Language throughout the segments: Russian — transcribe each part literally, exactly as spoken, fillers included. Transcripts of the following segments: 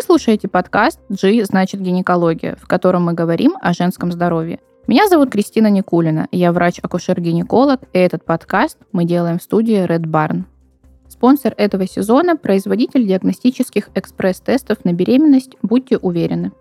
слушаете подкаст «G значит гинекология», в котором мы говорим о женском здоровье. Меня зовут Кристина Никулина, я врач-акушер-гинеколог, и этот подкаст мы делаем в студии Red Barn. Спонсор этого сезона – производитель диагностических экспресс-тестов на беременность, будьте уверены.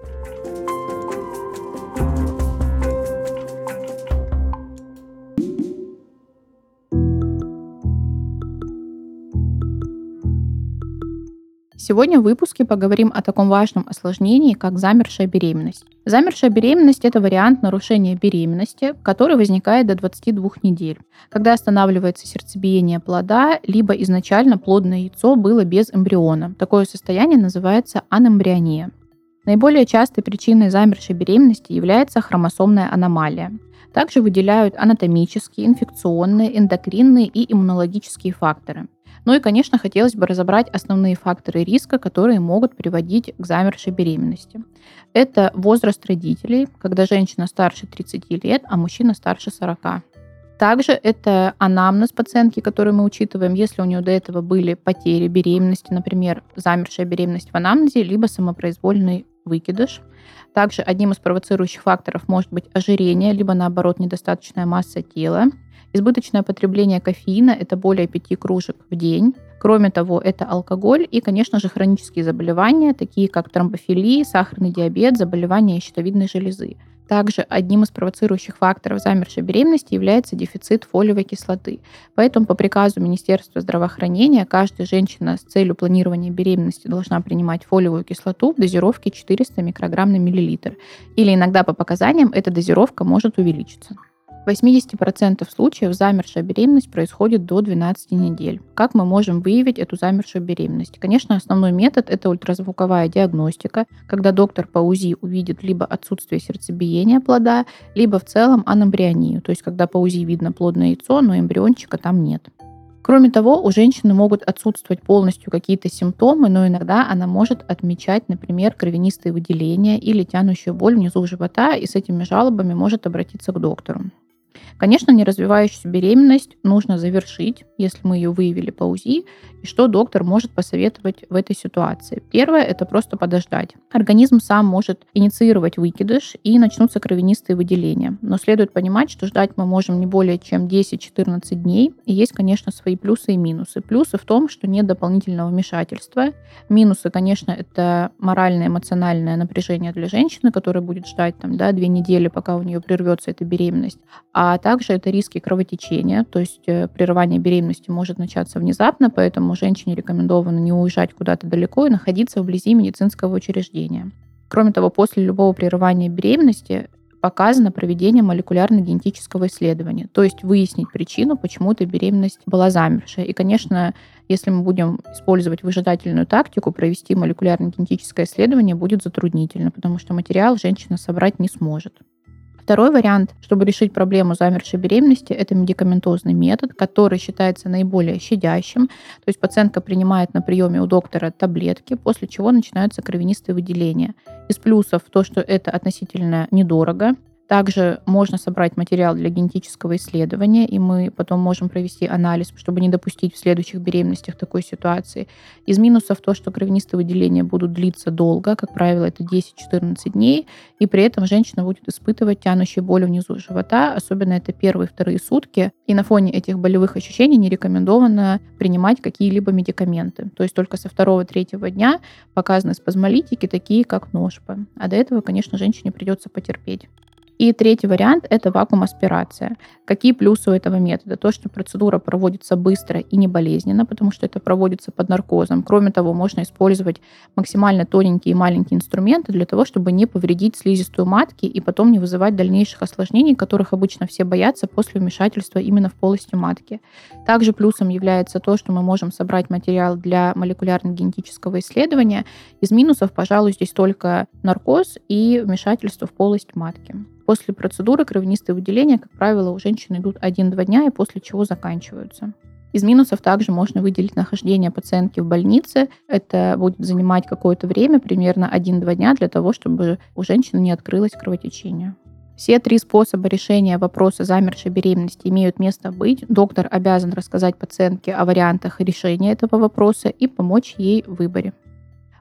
Сегодня в выпуске поговорим о таком важном осложнении, как замершая беременность. Замершая беременность – это вариант нарушения беременности, который возникает до двадцати двух недель, когда останавливается сердцебиение плода, либо изначально плодное яйцо было без эмбриона. Такое состояние называется анэмбриония. Наиболее частой причиной замершей беременности является хромосомная аномалия. Также выделяют анатомические, инфекционные, эндокринные и иммунологические факторы. Ну и, конечно, хотелось бы разобрать основные факторы риска, которые могут приводить к замершей беременности. Это возраст родителей, когда женщина старше тридцати лет, а мужчина старше сорока. Также это анамнез пациентки, который мы учитываем, если у нее до этого были потери беременности, например, замершая беременность в анамнезе, либо самопроизвольный выкидыш. Также одним из провоцирующих факторов может быть ожирение, либо, наоборот, недостаточная масса тела. Избыточное потребление кофеина – это более пяти кружек в день. Кроме того, это алкоголь и, конечно же, хронические заболевания, такие как тромбофилия, сахарный диабет, заболевания щитовидной железы. Также одним из провоцирующих факторов замершей беременности является дефицит фолиевой кислоты. Поэтому по приказу Министерства здравоохранения каждая женщина с целью планирования беременности должна принимать фолиевую кислоту в дозировке четыреста микрограмм на миллилитр. Или иногда по показаниям эта дозировка может увеличиться. В восемьдесят процентов случаев замершая беременность происходит до двенадцати недель. Как мы можем выявить эту замершую беременность? Конечно, основной метод – это ультразвуковая диагностика, когда доктор по УЗИ увидит либо отсутствие сердцебиения плода, либо в целом анэмбрионию, то есть когда по УЗИ видно плодное яйцо, но эмбриончика там нет. Кроме того, у женщины могут отсутствовать полностью какие-то симптомы, но иногда она может отмечать, например, кровянистые выделения или тянущую боль внизу живота, и с этими жалобами может обратиться к доктору. Конечно, неразвивающуюся беременность нужно завершить, если мы ее выявили по УЗИ, и что доктор может посоветовать в этой ситуации. Первое – это просто подождать. Организм сам может инициировать выкидыш, и начнутся кровянистые выделения. Но следует понимать, что ждать мы можем не более чем десять-четырнадцать дней, и есть, конечно, свои плюсы и минусы. Плюсы в том, что нет дополнительного вмешательства. Минусы, конечно, это моральное, эмоциональное напряжение для женщины, которая будет ждать там, да, две недели, пока у нее прервется эта беременность. А также это риски кровотечения, то есть прерывание беременности может начаться внезапно, поэтому женщине рекомендовано не уезжать куда-то далеко и находиться вблизи медицинского учреждения. Кроме того, после любого прерывания беременности показано проведение молекулярно-генетического исследования, то есть выяснить причину, почему эта беременность была замершая. И, конечно, если мы будем использовать выжидательную тактику, провести молекулярно-генетическое исследование будет затруднительно, потому что материал женщина собрать не сможет. Второй вариант, чтобы решить проблему замершей беременности, это медикаментозный метод, который считается наиболее щадящим. То есть пациентка принимает на приеме у доктора таблетки, после чего начинаются кровянистые выделения. Из плюсов то, что это относительно недорого. Также можно собрать материал для генетического исследования, и мы потом можем провести анализ, чтобы не допустить в следующих беременностях такой ситуации. Из минусов то, что кровянистые выделения будут длиться долго, как правило, это десять-четырнадцать дней, и при этом женщина будет испытывать тянущую боль внизу живота, особенно это первые и вторые сутки. И на фоне этих болевых ощущений не рекомендовано принимать какие-либо медикаменты. То есть только со второго-третьего дня показаны спазмолитики, такие как ношпа. А до этого, конечно, женщине придется потерпеть. И третий вариант – это вакуум-аспирация. Какие плюсы у этого метода? То, что процедура проводится быстро и не болезненно, потому что это проводится под наркозом. Кроме того, можно использовать максимально тоненькие и маленькие инструменты для того, чтобы не повредить слизистую матки и потом не вызывать дальнейших осложнений, которых обычно все боятся после вмешательства именно в полости матки. Также плюсом является то, что мы можем собрать материал для молекулярно-генетического исследования. Из минусов, пожалуй, здесь только наркоз и вмешательство в полость матки. После процедуры кровянистые выделения, как правило, у женщин идут один-два дня, и после чего заканчиваются. Из минусов также можно выделить нахождение пациентки в больнице. Это будет занимать какое-то время, примерно один-два дня, для того, чтобы у женщины не открылось кровотечение. Все три способа решения вопроса замершей беременности имеют место быть. Доктор обязан рассказать пациентке о вариантах решения этого вопроса и помочь ей в выборе.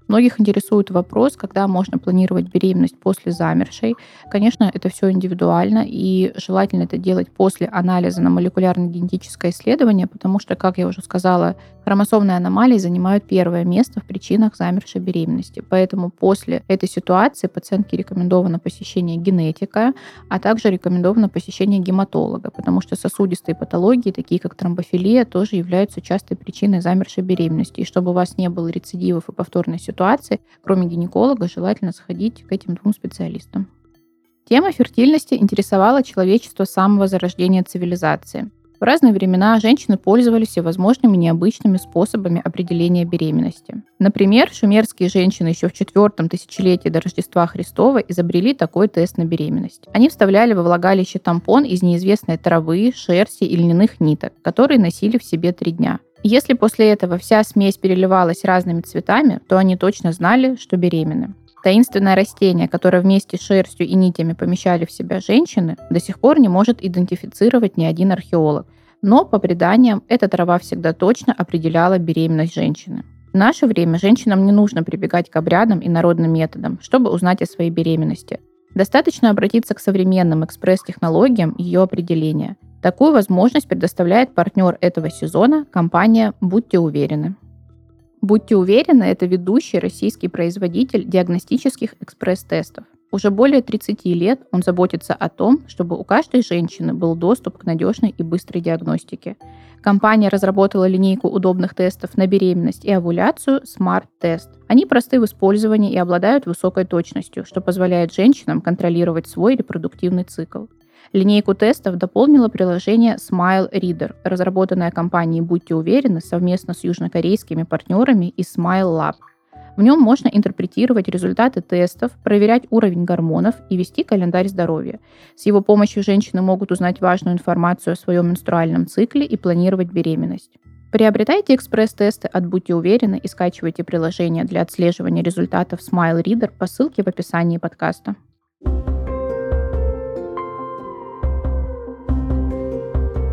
Многих интересует вопрос, когда можно планировать беременность после замершей. Конечно, это все индивидуально, и желательно это делать после анализа на молекулярно-генетическое исследование, потому что, как я уже сказала, хромосомные аномалии занимают первое место в причинах замершей беременности. Поэтому после этой ситуации пациентке рекомендовано посещение генетика, а также рекомендовано посещение гематолога, потому что сосудистые патологии, такие как тромбофилия, тоже являются частой причиной замершей беременности. И чтобы у вас не было рецидивов и повторной ситуации, кроме гинеколога, желательно сходить к этим двум специалистам. Тема фертильности интересовала человечество с самого зарождения цивилизации. В разные времена женщины пользовались всевозможными необычными способами определения беременности. Например, шумерские женщины еще в четвертом тысячелетии до Рождества Христова изобрели такой тест на беременность. Они вставляли во влагалище тампон из неизвестной травы, шерсти и льняных ниток, которые носили в себе три дня. Если после этого вся смесь переливалась разными цветами, то они точно знали, что беременны. Таинственное растение, которое вместе с шерстью и нитями помещали в себя женщины, до сих пор не может идентифицировать ни один археолог. Но, по преданиям, эта трава всегда точно определяла беременность женщины. В наше время женщинам не нужно прибегать к обрядам и народным методам, чтобы узнать о своей беременности. Достаточно обратиться к современным экспресс-технологиям ее определения. Такую возможность предоставляет партнер этого сезона – компания «Будьте уверены». «Будьте уверены» – это ведущий российский производитель диагностических экспресс-тестов. Уже более тридцати лет он заботится о том, чтобы у каждой женщины был доступ к надежной и быстрой диагностике. Компания разработала линейку удобных тестов на беременность и овуляцию Smart Test. Они просты в использовании и обладают высокой точностью, что позволяет женщинам контролировать свой репродуктивный цикл. Линейку тестов дополнило приложение Smile Reader, разработанное компанией «Будьте уверены» совместно с южнокорейскими партнерами из Smile Lab. В нем можно интерпретировать результаты тестов, проверять уровень гормонов и вести календарь здоровья. С его помощью женщины могут узнать важную информацию о своем менструальном цикле и планировать беременность. Приобретайте экспресс-тесты от «Будьте уверены» и скачивайте приложение для отслеживания результатов Smile Reader по ссылке в описании подкаста.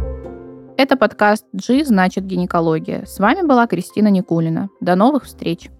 Это подкаст «G значит гинекология». С вами была Кристина Никулина. До новых встреч!